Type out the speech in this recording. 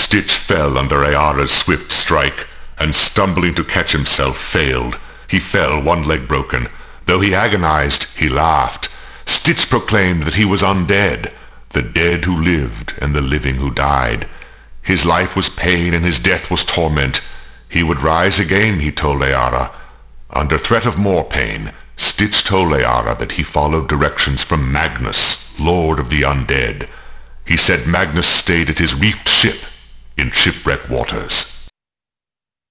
Stitch fell under Ayara's swift strike, and stumbling to catch himself failed. He fell, one leg broken. Though he agonized, he laughed. Stitch proclaimed that he was undead, the dead who lived and the living who died. His life was pain and his death was torment. He would rise again, he told Ayara. Under threat of more pain, Stitch told Ayara that he followed directions from Magnus, Lord of the Undead. He said Magnus stayed at his reefed ship in shipwreck waters.